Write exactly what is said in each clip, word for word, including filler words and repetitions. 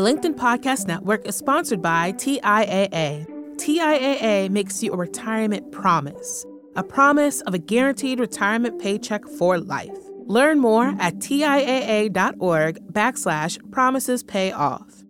The LinkedIn Podcast Network is sponsored by T I A A. T I A A makes you a retirement promise, a promise of a guaranteed retirement paycheck for life. Learn more at TIAA.org backslash promises pay off.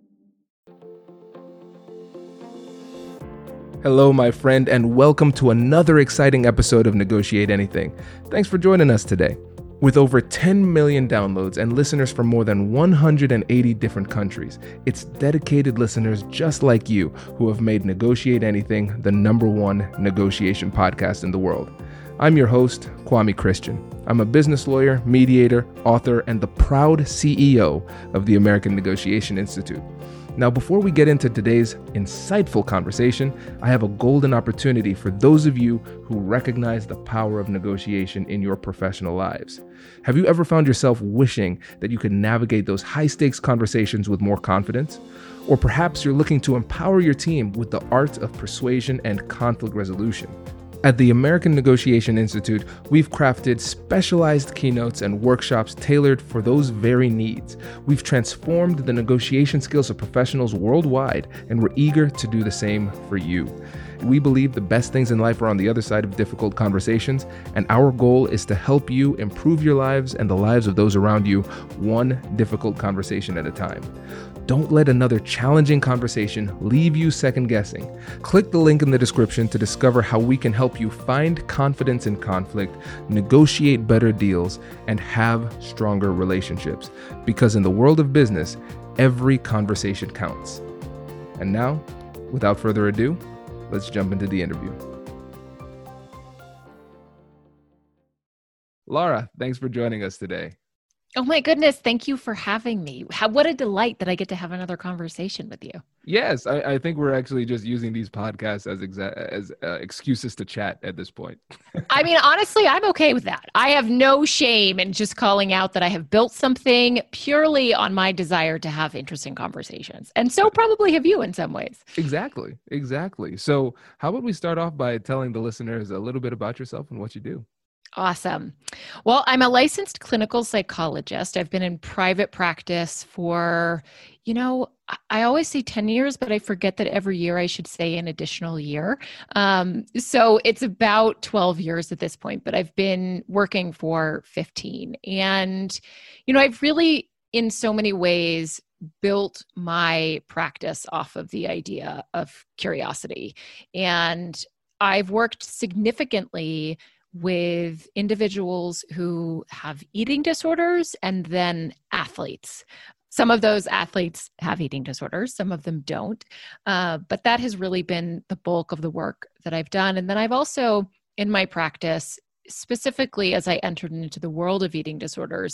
Hello, my friend, and welcome to another exciting episode of Negotiate Anything. Thanks for joining us today. With over ten million downloads and listeners from more than one hundred eighty different countries, it's dedicated listeners just like you who have made Negotiate Anything the number one negotiation podcast in the world. I'm your host, Kwame Christian. I'm a business lawyer, mediator, author, and the proud C E O of the American Negotiation Institute. Now, before we get into today's insightful conversation, I have a golden opportunity for those of you who recognize the power of negotiation in your professional lives. Have you ever found yourself wishing that you could navigate those high-stakes conversations with more confidence? Or perhaps you're looking to empower your team with the art of persuasion and conflict resolution. At the American Negotiation Institute, we've crafted specialized keynotes and workshops tailored for those very needs. We've transformed the negotiation skills of professionals worldwide, and we're eager to do the same for you. We believe the best things in life are on the other side of difficult conversations, and our goal is to help you improve your lives and the lives of those around you, one difficult conversation at a time. Don't let another challenging conversation leave you second guessing. Click the link in the description to discover how we can help you find confidence in conflict, negotiate better deals, and have stronger relationships. Because in the world of business, every conversation counts. And now, without further ado, let's jump into the interview. Laura, thanks for joining us today. Oh my goodness. Thank you for having me. How, what a delight that I get to have another conversation with you. Yes, I, I think we're actually just using these podcasts as exa- as uh, excuses to chat at this point. I mean, honestly, I'm okay with that. I have no shame in just calling out that I have built something purely on my desire to have interesting conversations. And so probably have you in some ways. Exactly, exactly. So how about we start off by telling the listeners a little bit about yourself and what you do? Awesome. Well, I'm a licensed clinical psychologist. I've been in private practice for, you know, I always say ten years, but I forget that every year I should say an additional year. Um, so it's about twelve years at this point, but I've been working for fifteen. And, you know, I've really, in so many ways, built my practice off of the idea of curiosity. And I've worked significantly with individuals who have eating disorders and then athletes. Some of those athletes have eating disorders, some of them don't. Uh, but that has really been the bulk of the work that I've done. And then I've also, in my practice, specifically as I entered into the world of eating disorders,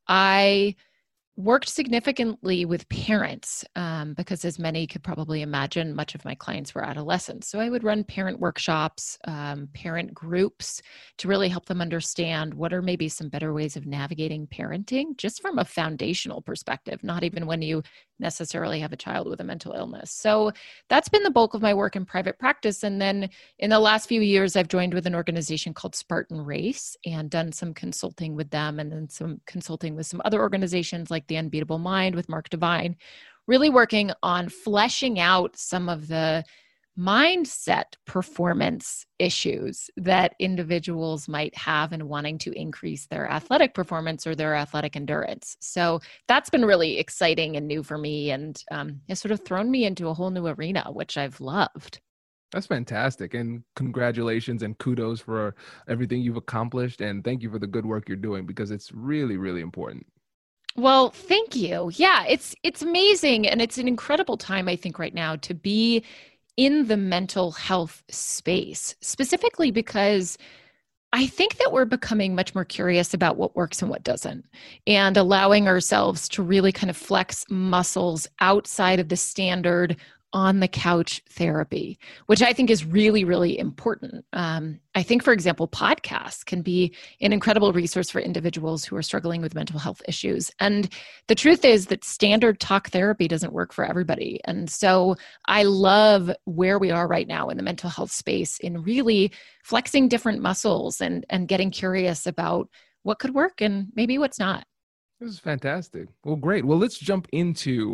I worked significantly with parents um, because, as many could probably imagine, much of my clients were adolescents. So I would run parent workshops, um, parent groups to really help them understand what are maybe some better ways of navigating parenting, just from a foundational perspective, not even when you necessarily have a child with a mental illness. So that's been the bulk of my work in private practice. And then in the last few years, I've joined with an organization called Spartan Race and done some consulting with them, and then some consulting with some other organizations like The Unbeatable Mind with Mark Divine, really working on fleshing out some of the mindset performance issues that individuals might have in wanting to increase their athletic performance or their athletic endurance. So that's been really exciting and new for me, and um, has sort of thrown me into a whole new arena, which I've loved. That's fantastic. And congratulations and kudos for everything you've accomplished. And thank you for the good work you're doing, because it's really, really important. Well, thank you. Yeah, it's it's amazing. And it's an incredible time, I think, right now to be in the mental health space, specifically because I think that we're becoming much more curious about what works and what doesn't, and allowing ourselves to really kind of flex muscles outside of the standard on the couch therapy, which I think is really, really important. Um, I think, for example, podcasts can be an incredible resource for individuals who are struggling with mental health issues. And the truth is that standard talk therapy doesn't work for everybody. And so I love where we are right now in the mental health space in really flexing different muscles and, and getting curious about what could work and maybe what's not. This is fantastic. Well, great. Well, let's jump into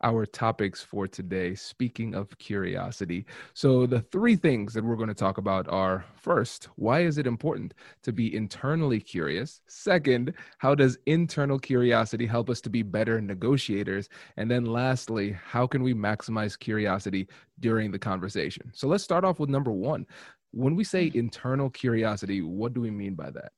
our topics for today, speaking of curiosity. So the three things that we're going to talk about are, first, why is it important to be internally curious? Second, how does internal curiosity help us to be better negotiators? And then lastly, how can we maximize curiosity during the conversation? So let's start off with number one. When we say internal curiosity, what do we mean by that?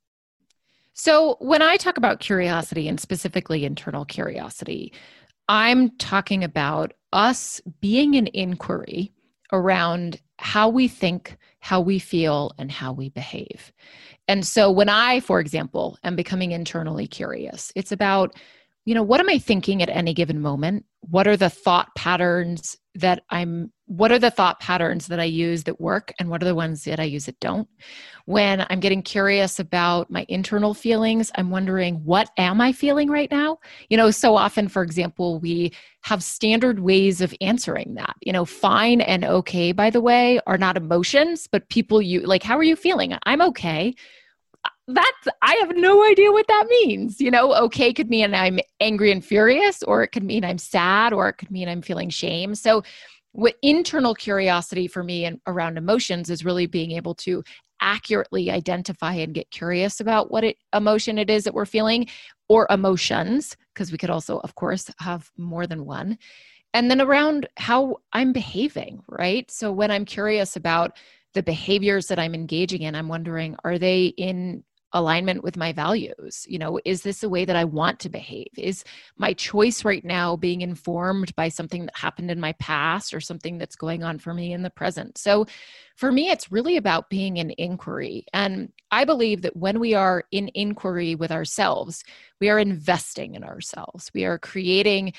So when I talk about curiosity, and specifically internal curiosity, I'm talking about us being an inquiry around how we think, how we feel, and how we behave. And so when I, for example, am becoming internally curious, it's about, you know, what am I thinking at any given moment? What are the thought patterns that I'm, what are the thought patterns that I use that work, and what are the ones that I use that don't? When I'm getting curious about my internal feelings, I'm wondering, what am I feeling right now? You know, so often, for example, we have standard ways of answering that. You know, fine and okay, by the way, are not emotions, but people, you like, how are you feeling? I'm okay. That's, I have no idea what that means. You know, okay could mean I'm angry and furious, or it could mean I'm sad, or it could mean I'm feeling shame. So what internal curiosity for me and around emotions is really being able to accurately identify and get curious about what it, emotion it is that we're feeling, or emotions, because we could also, of course, have more than one. And then around how I'm behaving, right? So when I'm curious about the behaviors that I'm engaging in, I'm wondering, are they in alignment with my values? You know, is this a way that I want to behave? Is my choice right now being informed by something that happened in my past, or something that's going on for me in the present? So for me, it's really about being in inquiry. And I believe that when we are in inquiry with ourselves, we are investing in ourselves. We are creating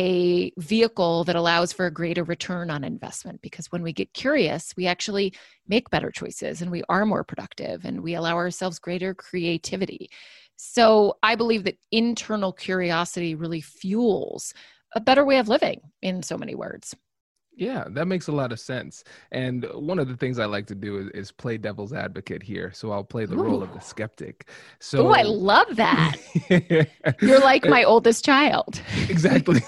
a vehicle that allows for a greater return on investment, because when we get curious, we actually make better choices, and we are more productive, and we allow ourselves greater creativity. So I believe that internal curiosity really fuels a better way of living, in so many words. Yeah, that makes a lot of sense. And one of the things I like to do is, is play devil's advocate here. So I'll play the Ooh. role of the skeptic. So, oh, I love that. You're like my oldest child. Exactly.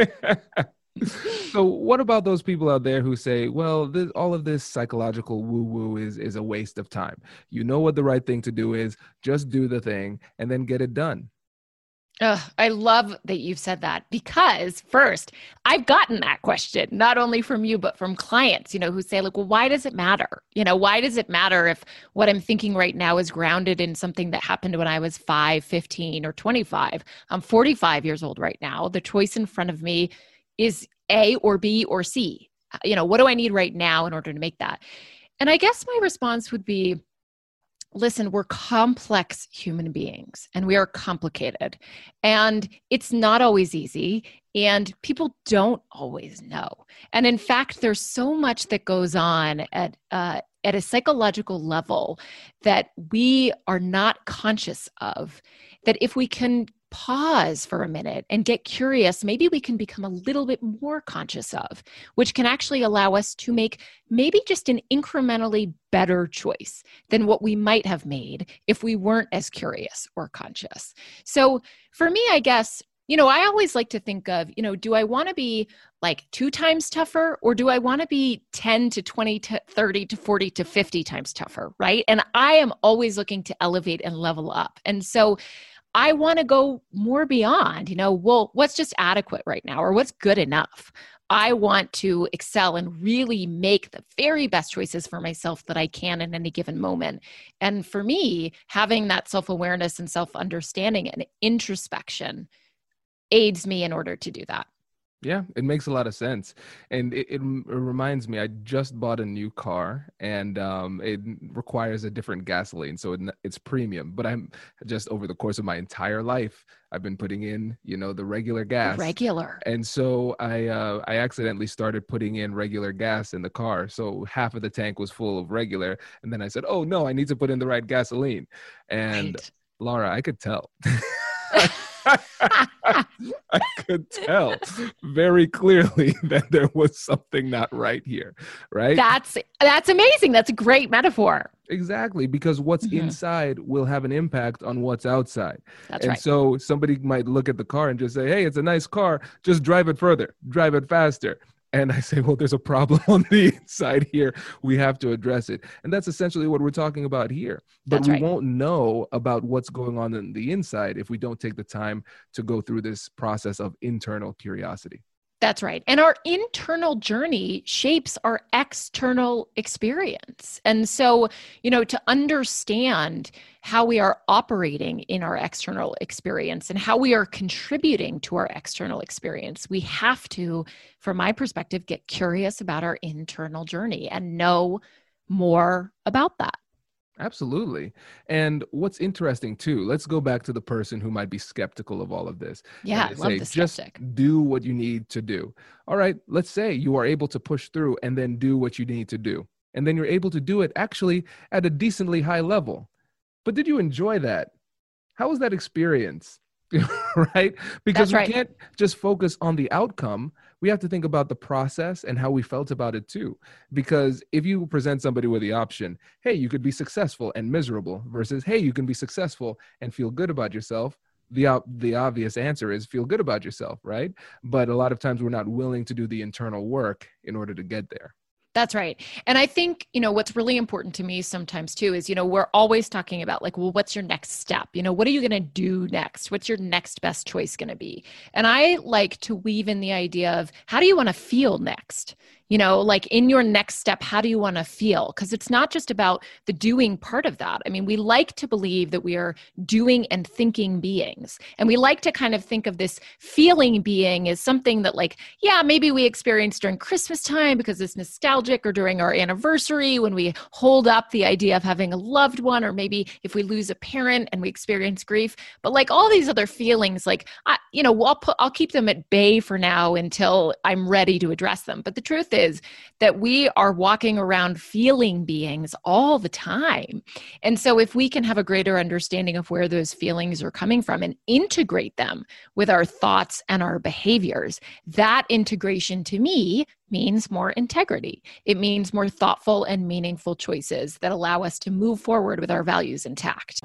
So what about those people out there who say, well, this, all of this psychological woo-woo is, is a waste of time. You know what the right thing to do is, just do the thing and then get it done. Ugh, I love that you've said that, because first, I've gotten that question, not only from you, but from clients, you know, who say like, well, why does it matter? You know, why does it matter if what I'm thinking right now is grounded in something that happened when I was five, fifteen, or twenty-five? I'm forty-five years old right now. The choice in front of me is A or B or C. You know, what do I need right now in order to make that? And I guess my response would be, listen, we're complex human beings, and we are complicated, and it's not always easy, and people don't always know. And in fact, there's so much that goes on at uh, at a psychological level that we are not conscious of, that if we can pause for a minute and get curious, maybe we can become a little bit more conscious of, which can actually allow us to make maybe just an incrementally better choice than what we might have made if we weren't as curious or conscious. So for me, I guess, you know, I always like to think of, you know, do I want to be like two times tougher, or do I want to be ten to twenty to thirty to forty to fifty times tougher, right? And I am always looking to elevate and level up. And so I want to go more beyond, you know, well, what's just adequate right now, or what's good enough? I want to excel and really make the very best choices for myself that I can in any given moment. And for me, having that self-awareness and self-understanding and introspection aids me in order to do that. Yeah, it makes a lot of sense. And it, it, it reminds me, I just bought a new car, and um, it requires a different gasoline. So it, it's premium, but I'm just, over the course of my entire life, I've been putting in, you know, the regular gas. Regular. And so I, uh, I accidentally started putting in regular gas in the car. So half of the tank was full of regular. And then I said, oh no, I need to put in the right gasoline. And right. Laura, I could tell. I could tell very clearly that there was something not right here, right? That's that's amazing. That's a great metaphor. Exactly, because what's mm-hmm. inside will have an impact on what's outside. That's and right. so somebody might look at the car and just say, hey, it's a nice car. Just drive it further, drive it faster. And I say, well, there's a problem on the inside here. We have to address it. And that's essentially what we're talking about here. But That's we right. won't know about what's going on in the inside if we don't take the time to go through this process of internal curiosity. That's right. And our internal journey shapes our external experience. And so, you know, to understand how we are operating in our external experience and how we are contributing to our external experience, we have to, from my perspective, get curious about our internal journey and know more about that. Absolutely. And what's interesting too, let's go back to the person who might be skeptical of all of this. Yeah, I love say, the skeptic. Just do what you need to do. All right, let's say you are able to push through and then do what you need to do. And then you're able to do it actually at a decently high level. But did you enjoy that? How was that experience? Right? Because That's right. we can't just focus on the outcome. We have to think about the process and how we felt about it too. Because if you present somebody with the option, hey, you could be successful and miserable versus, hey, you can be successful and feel good about yourself, the, the obvious answer is feel good about yourself, right? But a lot of times we're not willing to do the internal work in order to get there. That's right. And I think, you know, what's really important to me sometimes too is, you know, we're always talking about like, well, what's your next step? You know, what are you going to do next? What's your next best choice going to be? And I like to weave in the idea of how do you want to feel next? You know, like in your next step, how do you want to feel? Because it's not just about the doing part of that. I mean, we like to believe that we are doing and thinking beings. And we like to kind of think of this feeling being as something that like, yeah, maybe we experience during Christmas time because it's nostalgic, or during our anniversary when we hold up the idea of having a loved one, or maybe if we lose a parent and we experience grief. But like all these other feelings, like, I, you know, I'll, put, I'll keep them at bay for now until I'm ready to address them. But the truth is, is that we are walking around feeling beings all the time. And so if we can have a greater understanding of where those feelings are coming from and integrate them with our thoughts and our behaviors, that integration to me means more integrity. It means more thoughtful and meaningful choices that allow us to move forward with our values intact.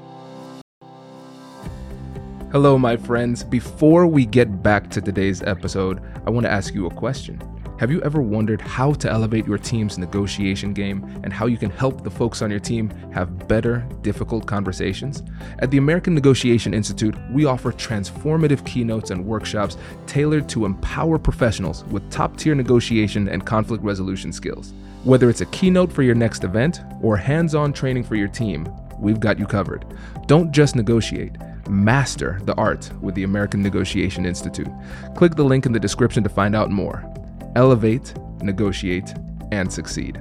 Hello, my friends. Before we get back to today's episode, I want to ask you a question. Have you ever wondered how to elevate your team's negotiation game and how you can help the folks on your team have better, difficult conversations? At the American Negotiation Institute, we offer transformative keynotes and workshops tailored to empower professionals with top-tier negotiation and conflict resolution skills. Whether it's a keynote for your next event or hands-on training for your team, we've got you covered. Don't just negotiate. Master the art with the American Negotiation Institute. Click the link in the description to find out more. Elevate, negotiate, and succeed.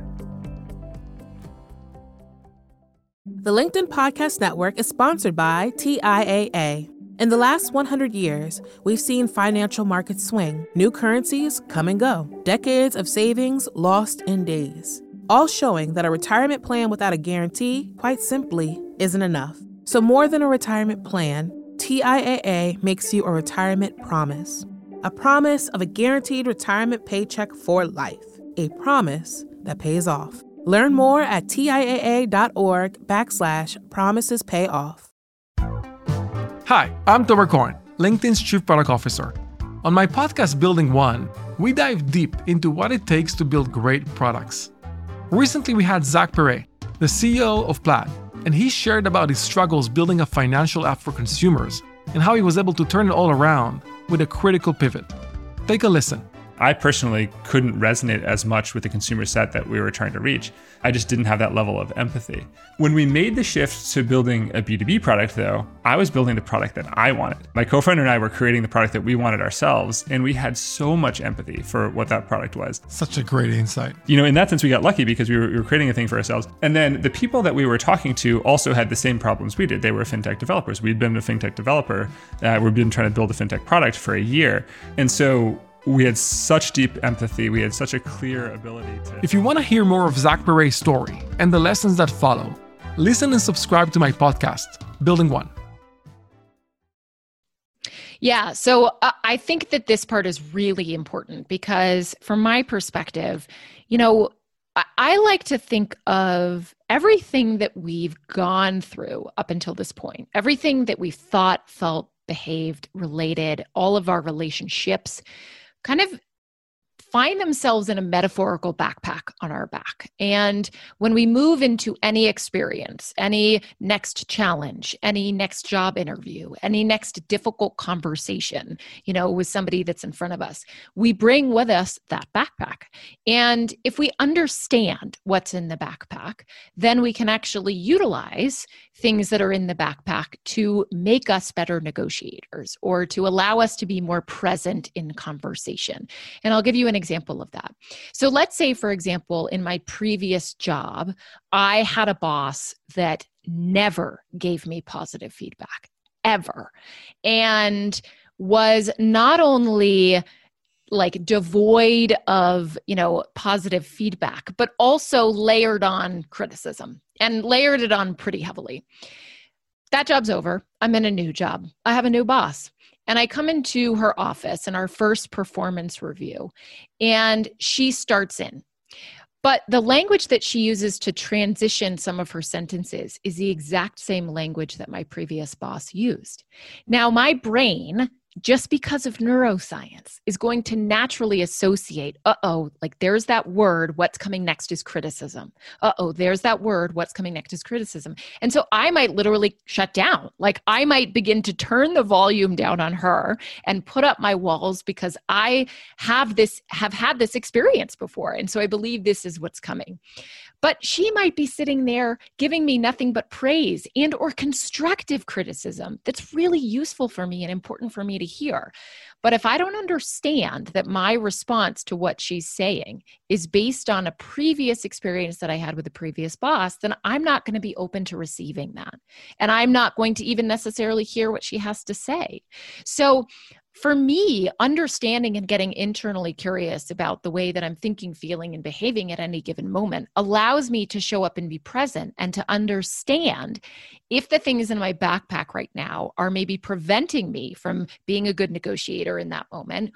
The LinkedIn Podcast Network is sponsored by T I A A. In the last one hundred years, we've seen financial markets swing, new currencies come and go, decades of savings lost in days, all showing that a retirement plan without a guarantee, quite simply, isn't enough. So more than a retirement plan, T I A A makes you a retirement promise. A promise of a guaranteed retirement paycheck for life. A promise that pays off. Learn more at TIAA.org backslash promises pay off. Hi, I'm Tomer Cohen, LinkedIn's Chief Product Officer. On my podcast, Building One, we dive deep into what it takes to build great products. Recently, we had Zach Perret, the C E O of Plaid, and he shared about his struggles building a financial app for consumers and how he was able to turn it all around with a critical pivot. Take a listen. I personally couldn't resonate as much with the consumer set that we were trying to reach. I just didn't have that level of empathy. When we made the shift to building a B two B product though, I was building the product that I wanted. My co-founder and I were creating the product that we wanted ourselves, and we had so much empathy for what that product was. Such a great insight. You know, in that sense, we got lucky because we were, we were creating a thing for ourselves. And then the people that we were talking to also had the same problems we did. They were fintech developers. We'd been a fintech developer. Uh, we've been trying to build a fintech product for a year. And so we had such deep empathy. We had such a clear ability to... If you want to hear more of Zach Perret's story and the lessons that follow, listen and subscribe to my podcast, Building One. Yeah. So uh, I think that this part is really important because from my perspective, you know, I, I like to think of everything that we've gone through up until this point, everything that we've thought, felt, behaved, related, all of our relationships kind of find themselves in a metaphorical backpack on our back. And when we move into any experience, any next challenge, any next job interview, any next difficult conversation, you know, with somebody that's in front of us, we bring with us that backpack. And if we understand what's in the backpack, then we can actually utilize things that are in the backpack to make us better negotiators or to allow us to be more present in conversation. And I'll give you an example of that. So let's say, for example, in my previous job, I had a boss that never gave me positive feedback, ever, and was not only like devoid of, you know, positive feedback, but also layered on criticism and layered it on pretty heavily. That job's over. I'm in a new job. I have a new boss. And I come into her office in our first performance review, and she starts in. But the language that she uses to transition some of her sentences is the exact same language that my previous boss used. Now, my brain, just because of neuroscience, is going to naturally associate, uh-oh, like there's that word, what's coming next is criticism. Uh-oh, there's that word, what's coming next is criticism. And so I might literally shut down. Like I might begin to turn the volume down on her and put up my walls because I have this, have had this experience before. And so I believe this is what's coming. But she might be sitting there giving me nothing but praise and or constructive criticism that's really useful for me and important for me to hear. But if I don't understand that my response to what she's saying is based on a previous experience that I had with a previous boss, then I'm not going to be open to receiving that. And I'm not going to even necessarily hear what she has to say. So for me, understanding and getting internally curious about the way that I'm thinking, feeling, and behaving at any given moment allows me to show up and be present and to understand if the things in my backpack right now are maybe preventing me from being a good negotiator in that moment,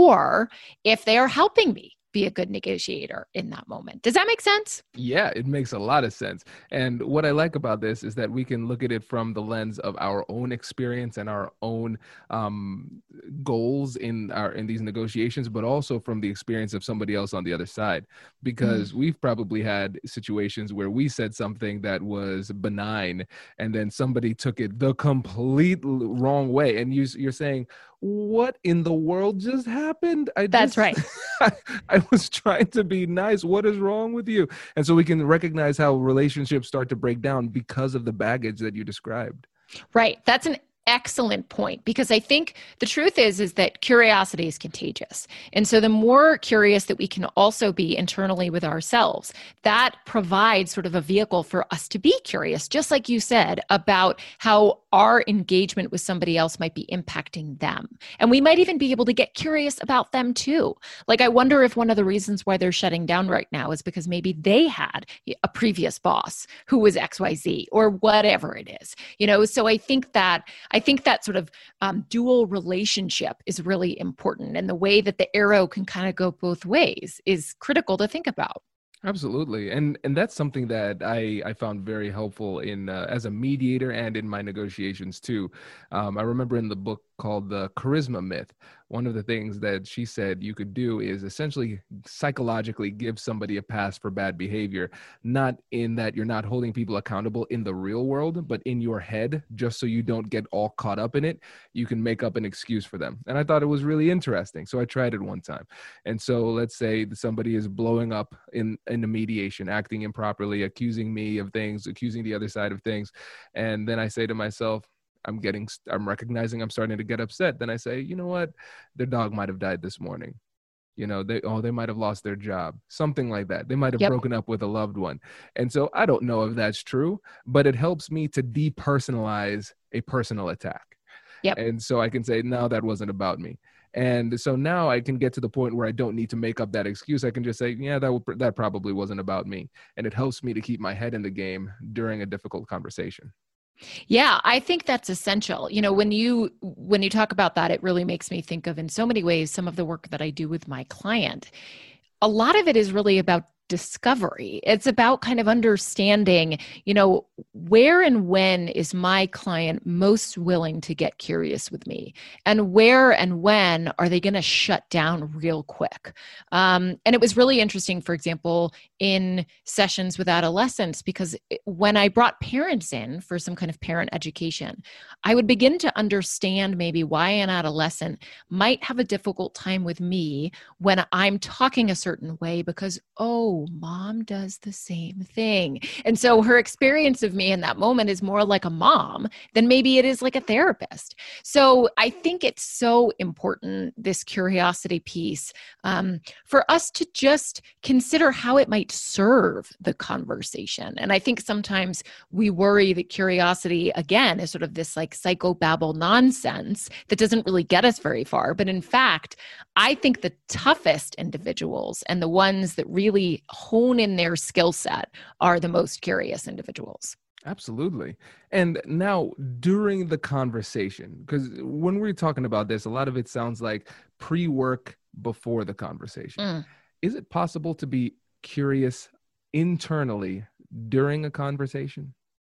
or if they are helping me be a good negotiator in that moment. Does that make sense? Yeah, it makes a lot of sense. And what I like about this is that we can look at it from the lens of our own experience and our own um, goals in our in these negotiations, but also from the experience of somebody else on the other side. Because mm. we've probably had situations where we said something that was benign, and then somebody took it the complete wrong way. And you, you're saying, what in the world just happened? I That's just, right. I, I was trying to be nice. What is wrong with you? And so we can recognize how relationships start to break down because of the baggage that you described. Right. That's an excellent point, because I think the truth is, is that curiosity is contagious. And so the more curious that we can also be internally with ourselves, that provides sort of a vehicle for us to be curious, just like you said, about how our engagement with somebody else might be impacting them. And we might even be able to get curious about them too. Like, I wonder if one of the reasons why they're shutting down right now is because maybe they had a previous boss who was X Y Z or whatever it is, you know? So I think that, I think that sort of um, dual relationship is really important. And the way that the arrow can kind of go both ways is critical to think about. Absolutely. And and that's something that I, I found very helpful in uh, as a mediator and in my negotiations too. Um, I remember in the book called The Charisma Myth, one of the things that she said you could do is essentially psychologically give somebody a pass for bad behavior, not in that you're not holding people accountable in the real world, but in your head, just so you don't get all caught up in it, you can make up an excuse for them. And I thought it was really interesting. So I tried it one time. And so let's say somebody is blowing up in, in a mediation, acting improperly, accusing me of things, accusing the other side of things. And then I say to myself, I'm getting, I'm recognizing I'm starting to get upset. Then I say, you know what? Their dog might have died this morning. You know, they, oh, they might have lost their job, something like that. They might have yep. broken up with a loved one. And so I don't know if that's true, but it helps me to depersonalize a personal attack. Yep. And so I can say, no, that wasn't about me. And so now I can get to the point where I don't need to make up that excuse. I can just say, yeah, that w- that probably wasn't about me. And it helps me to keep my head in the game during a difficult conversation. Yeah, I think that's essential. You know, when you when you talk about that, it really makes me think of, in so many ways, some of the work that I do with my client. A lot of it is really about discovery. It's about kind of understanding, you know, where and when is my client most willing to get curious with me, and where and when are they going to shut down real quick. Um, and it was really interesting, for example, in sessions with adolescents, because when I brought parents in for some kind of parent education, I would begin to understand maybe why an adolescent might have a difficult time with me when I'm talking a certain way, because, oh, mom does the same thing. And so her experience of me in that moment is more like a mom than maybe it is like a therapist. So I think it's so important, this curiosity piece, um, for us to just consider how it might serve the conversation. And I think sometimes we worry that curiosity, again, is sort of this like psychobabble nonsense that doesn't really get us very far. But in fact, I think the toughest individuals and the ones that really hone in their skill set are the most curious individuals. Absolutely. And now during the conversation, because when we're talking about this, a lot of it sounds like pre-work before the conversation. Mm. Is it possible to be curious internally during a conversation?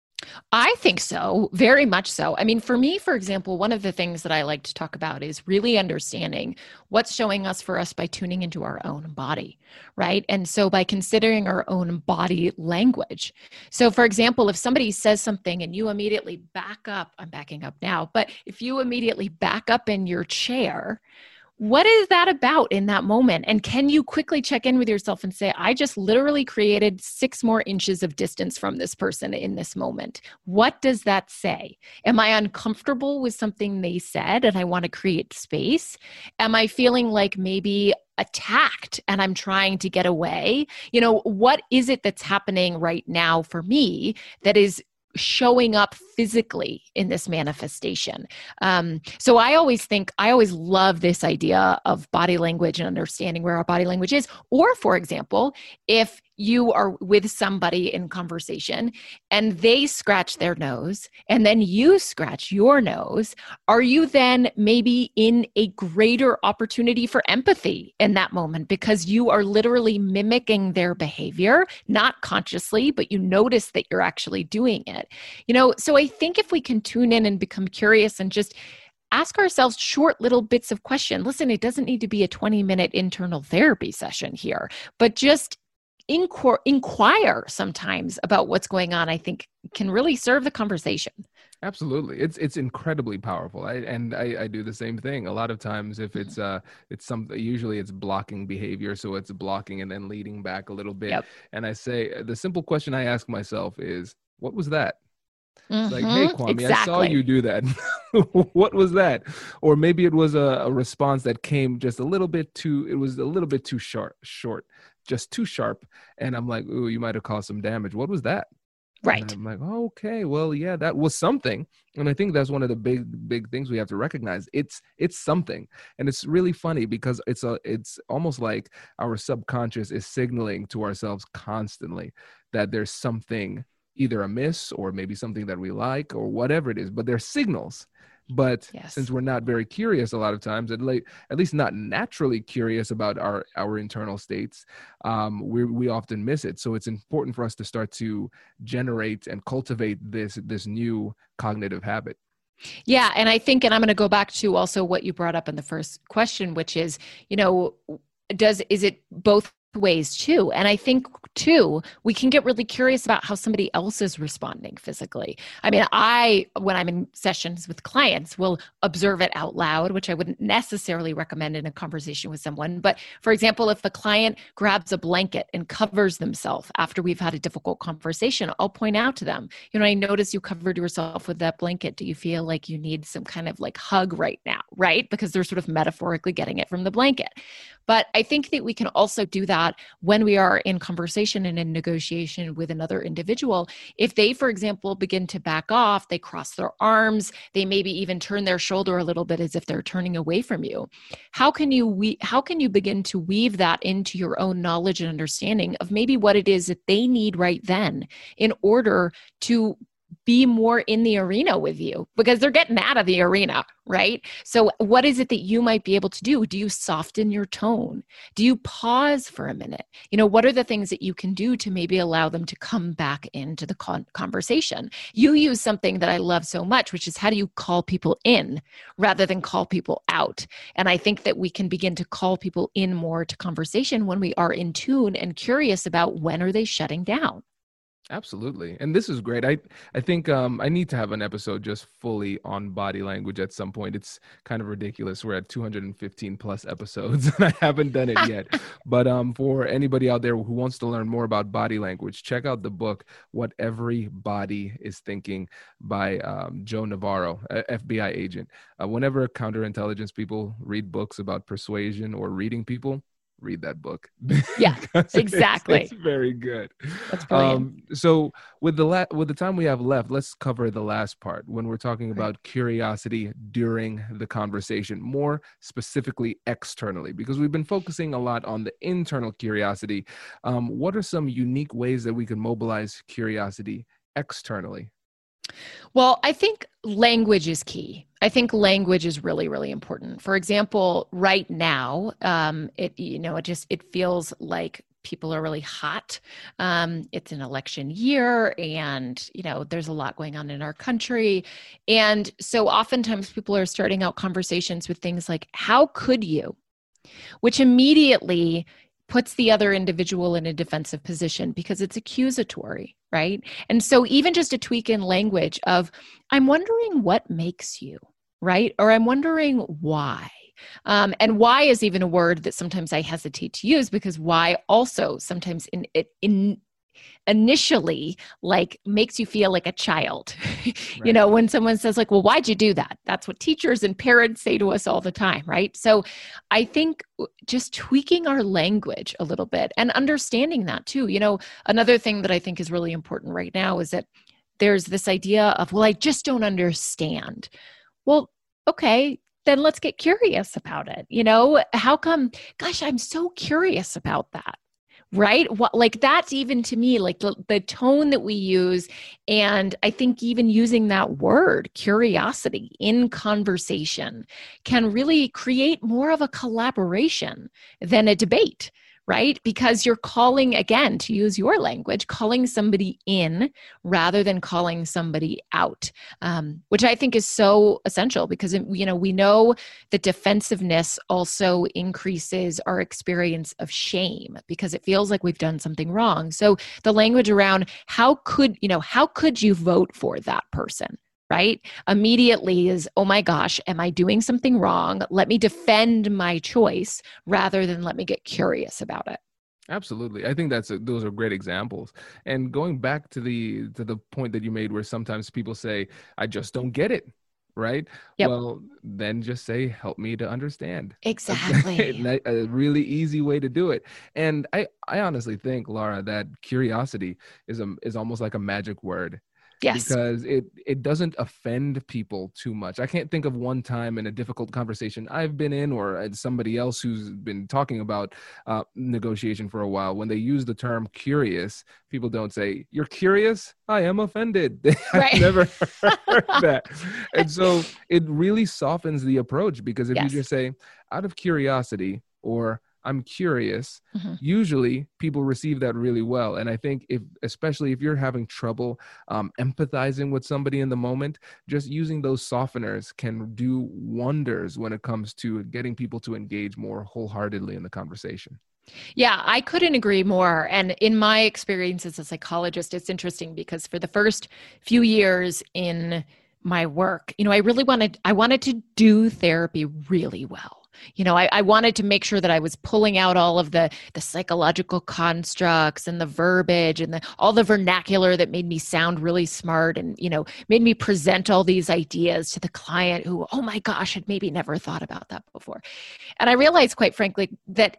I think so, very much so. I mean, for me, for example, one of the things that I like to talk about is really understanding what's showing us for us by tuning into our own body, right? And so by considering our own body language. So for example, if somebody says something and you immediately back up, I'm backing up now, but if you immediately back up in your chair, what is that about in that moment? And can you quickly check in with yourself and say, I just literally created six more inches of distance from this person in this moment. What does that say? Am I uncomfortable with something they said and I want to create space? Am I feeling like maybe attacked and I'm trying to get away? You know, what is it that's happening right now for me that is showing up physically in this manifestation? Um, so I always think, I always love this idea of body language and understanding where our body language is. Or for example, if you are with somebody in conversation and they scratch their nose and then you scratch your nose, are you then maybe in a greater opportunity for empathy in that moment because you are literally mimicking their behavior, not consciously, but you notice that you're actually doing it? You know, so I think if we can tune in and become curious and just ask ourselves short little bits of question. Listen, it doesn't need to be a twenty minute internal therapy session here, but just Inquir- inquire sometimes about what's going on, I think can really serve the conversation. Absolutely. It's it's incredibly powerful. I, and I, I do the same thing. A lot of times if it's uh it's something, usually it's blocking behavior. So it's blocking and then leading back a little bit. Yep. And I say, the simple question I ask myself is, what was that? Mm-hmm. Like, hey, Kwame, exactly. I saw you do that. What was that? Or maybe it was a, a response that came just a little bit too, it was a little bit too short, short, just too sharp. And I'm like, ooh, you might have caused some damage. What was that? Right. And I'm like, oh, okay, well, yeah, that was something. And I think that's one of the big, big things we have to recognize. It's, it's something. And it's really funny because it's a, it's almost like our subconscious is signaling to ourselves constantly that there's something either amiss or maybe something that we like or whatever it is, but they're signals. But yes. Since we're not very curious a lot of times, at, late, at least not naturally curious about our, our internal states, um, we we often miss it. So it's important for us to start to generate and cultivate this, this new cognitive habit. Yeah. And I think, and I'm going to go back to also what you brought up in the first question, which is, you know, does, is it both ways too? And I think too, we can get really curious about how somebody else is responding physically. I mean, I, when I'm in sessions with clients, will observe it out loud, which I wouldn't necessarily recommend in a conversation with someone. But for example, if the client grabs a blanket and covers themselves after we've had a difficult conversation, I'll point out to them, you know, I notice you covered yourself with that blanket. Do you feel like you need some kind of like hug right now? Right? Because they're sort of metaphorically getting it from the blanket. But I think that we can also do that when we are in conversation and in negotiation with another individual. If they, for example, begin to back off, they cross their arms, they maybe even turn their shoulder a little bit as if they're turning away from you. How can you we- how can you begin to weave that into your own knowledge and understanding of maybe what it is that they need right then in order to be more in the arena with you because they're getting out of the arena, right? So what is it that you might be able to do? Do you soften your tone? Do you pause for a minute? You know, what are the things that you can do to maybe allow them to come back into the con- conversation? You use something that I love so much, which is how do you call people in rather than call people out? And I think that we can begin to call people in more to conversation when we are in tune and curious about when are they shutting down. Absolutely. And this is great. I, I think um, I need to have an episode just fully on body language at some point. It's kind of ridiculous. We're at two hundred fifteen plus episodes and I haven't done it yet. But um, for anybody out there who wants to learn more about body language, check out the book, What Every Body is Thinking by um, Joe Navarro, a F B I agent. Uh, whenever counterintelligence people read books about persuasion or reading people, read that book. Yeah, exactly. It's, it's very good. That's brilliant. Um, so with the la- with the time we have left, let's cover the last part when we're talking about curiosity during the conversation, more specifically externally, because we've been focusing a lot on the internal curiosity. Um, what are some unique ways that we can mobilize curiosity externally? Well, I think language is key. I think language is really, really important. For example, right now, um, it you know, it just it feels like people are really hot. Um, it's an election year, and you know, there's a lot going on in our country, and so oftentimes people are starting out conversations with things like, "How could you?" which immediately puts the other individual in a defensive position because it's accusatory, right? And so even just a tweak in language of, I'm wondering what makes you, right? Or I'm wondering why. Um, and why is even a word that sometimes I hesitate to use because why also sometimes in it in initially like makes you feel like a child. Right. You know, when someone says like, well, why'd you do that? That's what teachers and parents say to us all the time, right? So I think just tweaking our language a little bit and understanding that too. You know, another thing that I think is really important right now is that there's this idea of, well, I just don't understand. Well, okay, then let's get curious about it. You know, how come, gosh, I'm so curious about that. Right? What, like that's even to me, like the, the tone that we use. And I think even using that word, curiosity in conversation can really create more of a collaboration than a debate, right? Because you're calling, again, to use your language, calling somebody in rather than calling somebody out, um, which I think is so essential because, you know, we know that defensiveness also increases our experience of shame because it feels like we've done something wrong. So the language around how could, you know, how could you vote for that person? Right? Immediately is, oh my gosh, am I doing something wrong? Let me defend my choice rather than let me get curious about it. Absolutely. I think that's a, those are great examples. And going back to the to the point that you made where sometimes people say, I just don't get it. Right? Yep. Well, then just say, help me to understand. Exactly. A really easy way to do it. And I, I honestly think, Laura, that curiosity is a, is almost like a magic word. Yes. Because it, it doesn't offend people too much. I can't think of one time in a difficult conversation I've been in or somebody else who's been talking about uh, negotiation for a while. When they use the term curious, people don't say, you're curious? I am offended. Right. I've never heard that. And so it really softens the approach because if yes. you just say, out of curiosity or I'm curious, mm-hmm. usually people receive that really well. And I think if, especially if you're having trouble um, empathizing with somebody in the moment, just using those softeners can do wonders when it comes to getting people to engage more wholeheartedly in the conversation. Yeah, I couldn't agree more. And in my experience as a psychologist, it's interesting because for the first few years in my work, you know, I really wanted, I wanted to do therapy really well. You know, I, I wanted to make sure that I was pulling out all of the, the psychological constructs and the verbiage and the, all the vernacular that made me sound really smart and, you know, made me present all these ideas to the client who, oh my gosh, had maybe never thought about that before. And I realized, quite frankly, that it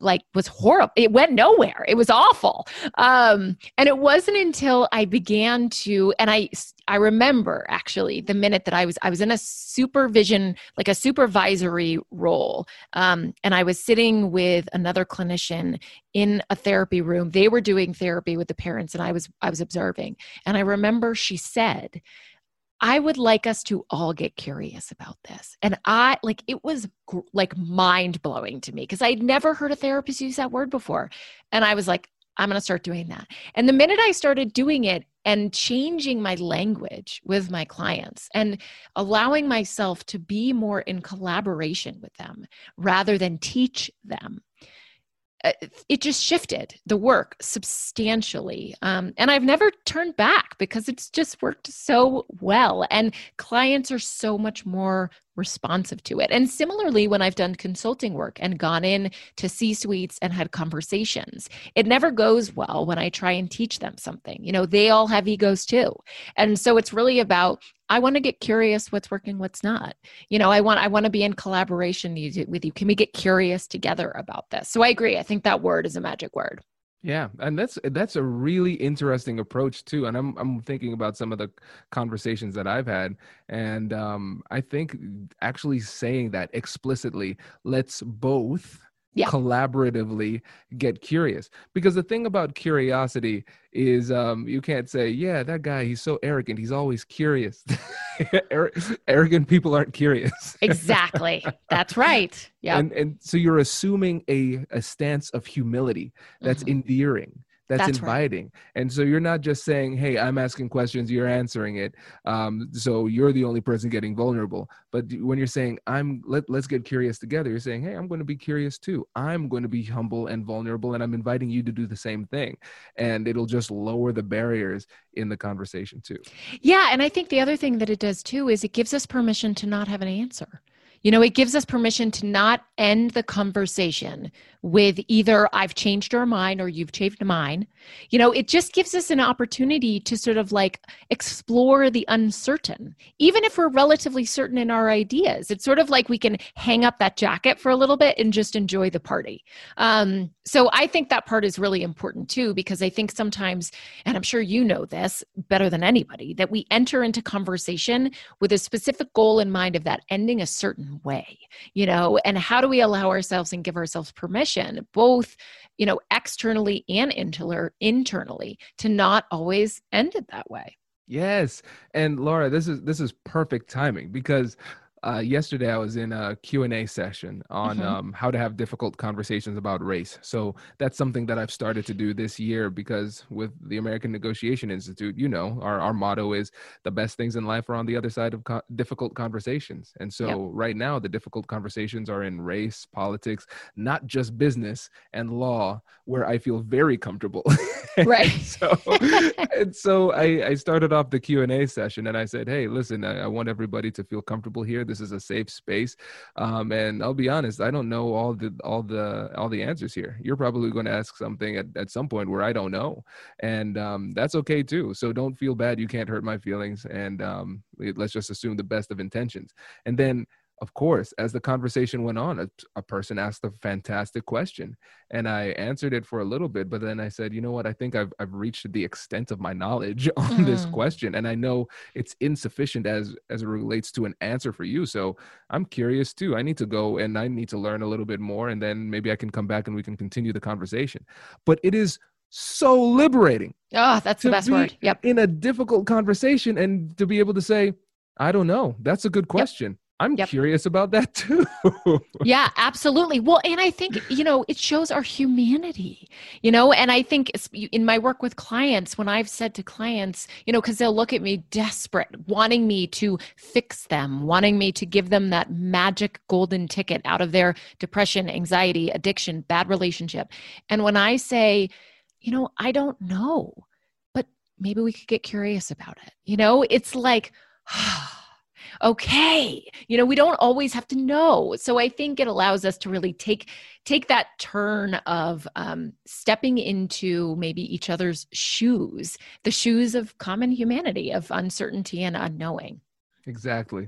like was horrible. It went nowhere. It was awful. Um, and it wasn't until I began to, and I, I remember actually the minute that I was, I was in a supervision, like a supervisory role. Um, and I was sitting with another clinician in a therapy room. They were doing therapy with the parents, and I was, I was observing. And I remember she said, I would like us to all get curious about this. And I like, it was gr- like mind blowing to me because I'd never heard a therapist use that word before. And I was like, I'm going to start doing that. And the minute I started doing it and changing my language with my clients and allowing myself to be more in collaboration with them rather than teach them, it just shifted the work substantially. Um, and I've never turned back because it's just worked so well. And clients are so much more responsive to it. And similarly, when I've done consulting work and gone in to C-suites and had conversations, it never goes well when I try and teach them something. You know, they all have egos too. And so it's really about, I want to get curious what's working, what's not. You know, I want I want to be in collaboration with you. Can we get curious together about this? So I agree. I think that word is a magic word. Yeah, and that's that's a really interesting approach too. And I'm I'm thinking about some of the conversations that I've had, and um, I think actually saying that explicitly lets both yeah. collaboratively get curious. Because the thing about curiosity is um, you can't say, yeah, that guy, he's so arrogant. He's always curious. Arrogant people aren't curious. Exactly. That's right. Yeah. And, and so you're assuming a, a stance of humility that's mm-hmm. endearing. That's, that's inviting. Right. And so you're not just saying, hey, I'm asking questions, you're answering it. Um, so you're the only person getting vulnerable. But when you're saying, I'm let, let's get curious together, you're saying, hey, I'm going to be curious too. I'm going to be humble and vulnerable, and I'm inviting you to do the same thing. And it'll just lower the barriers in the conversation too. Yeah. And I think the other thing that it does too is it gives us permission to not have an answer. You know, it gives us permission to not end the conversation with either I've changed your mind or you've changed mine. You know, it just gives us an opportunity to sort of like explore the uncertain, even if we're relatively certain in our ideas. It's sort of like we can hang up that jacket for a little bit and just enjoy the party. Um, so I think that part is really important too, because I think sometimes, and I'm sure you know this better than anybody, that we enter into conversation with a specific goal in mind of that ending a certain way, you know, and how do we allow ourselves and give ourselves permission, both, you know, externally and inter- internally, to not always end it that way. Yes. And Laura, this is, this is perfect timing because Uh, yesterday, I was in a Q and A session on mm-hmm. um, how to have difficult conversations about race. So that's something that I've started to do this year because with the American Negotiation Institute, you know, our, our motto is the best things in life are on the other side of co- difficult conversations. And so yep. right now, the difficult conversations are in race, politics, not just business and law, where I feel very comfortable. Right. so and so I, I started off the Q and A session and I said, hey, listen, I, I want everybody to feel comfortable here. This is a safe space. Um, and I'll be honest, I don't know all the all the all the answers here. You're probably going to ask something at, at some point where I don't know. And um, that's okay too. So don't feel bad. You can't hurt my feelings. And um, let's just assume the best of intentions. And then of course, as the conversation went on, a, a person asked a fantastic question and I answered it for a little bit, but then I said, you know what, I think I've, I've reached the extent of my knowledge on mm. this question. And I know it's insufficient as, as it relates to an answer for you. So I'm curious too. I need to go and I need to learn a little bit more. And then maybe I can come back and we can continue the conversation. But it is so liberating. Oh, that's the best word. Yep. In a difficult conversation and to be able to say, I don't know. That's a good question. Yep. I'm yep. curious about that too. Yeah, absolutely. Well, and I think, you know, it shows our humanity, you know, and I think in my work with clients, when I've said to clients, you know, because they'll look at me desperate, wanting me to fix them, wanting me to give them that magic golden ticket out of their depression, anxiety, addiction, bad relationship. And when I say, you know, I don't know, but maybe we could get curious about it. You know, it's like, okay, you know, we don't always have to know. So I think it allows us to really take take that turn of um, stepping into maybe each other's shoes, the shoes of common humanity, of uncertainty and unknowing. Exactly.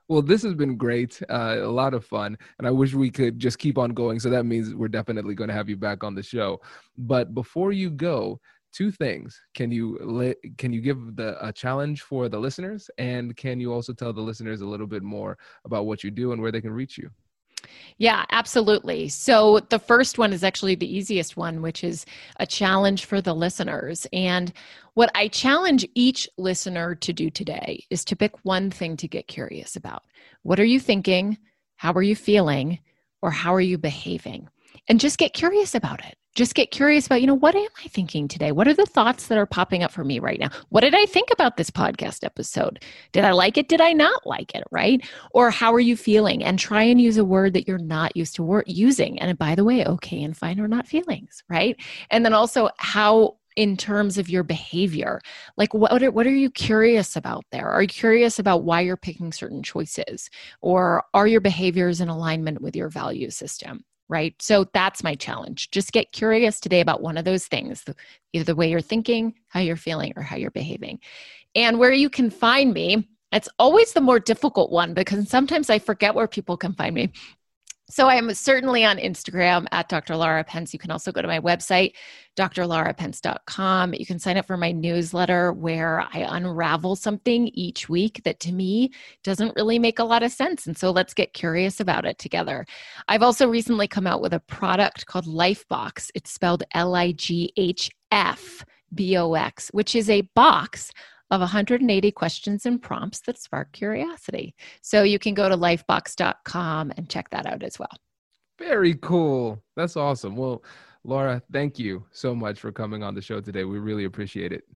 Well, this has been great, uh, a lot of fun, and I wish we could just keep on going. So that means we're definitely going to have you back on the show. But before you go, two things. Can you li- can you give the a challenge for the listeners, and can you also tell the listeners a little bit more about what you do and where they can reach you? Yeah, absolutely. So the first one is actually the easiest one, which is a challenge for the listeners. And what I challenge each listener to do today is to pick one thing to get curious about. What are you thinking? How are you feeling? Or how are you behaving? And just get curious about it. Just get curious about, you know, what am I thinking today? What are the thoughts that are popping up for me right now? What did I think about this podcast episode? Did I like it? Did I not like it? Right? Or how are you feeling? And try and use a word that you're not used to wor- using. And by the way, okay and fine are not feelings, right? And then also how, in terms of your behavior, like what are, what are you curious about there? Are you curious about why you're picking certain choices? Or are your behaviors in alignment with your value system? Right? So that's my challenge. Just get curious today about one of those things, either the way you're thinking, how you're feeling, or how you're behaving. And where you can find me, it's always the more difficult one because sometimes I forget where people can find me. So I'm certainly on Instagram at Doctor Laura Pence. You can also go to my website, D R laura pence dot com. You can sign up for my newsletter where I unravel something each week that to me doesn't really make a lot of sense. And so let's get curious about it together. I've also recently come out with a product called LifeBox. It's spelled L I G H F B O X, which is a box of one hundred eighty questions and prompts that spark curiosity. So you can go to lifebox dot com and check that out as well. Very cool. That's awesome. Well, Laura, thank you so much for coming on the show today. We really appreciate it.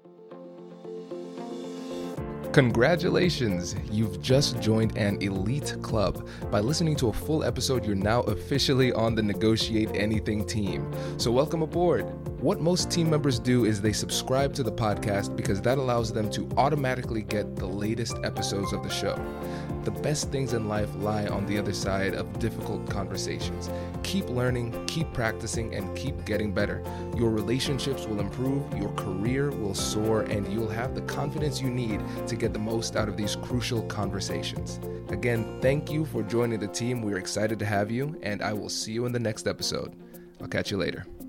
Congratulations! You've just joined an elite club. By listening to a full episode, you're now officially on the Negotiate Anything team. So welcome aboard. What most team members do is they subscribe to the podcast because that allows them to automatically get the latest episodes of the show. The best things in life lie on the other side of difficult conversations. Keep learning, keep practicing, and keep getting better. Your relationships will improve, your career will soar, and you'll have the confidence you need to get the most out of these crucial conversations. Again, thank you for joining the team. We're excited to have you, and I will see you in the next episode. I'll catch you later.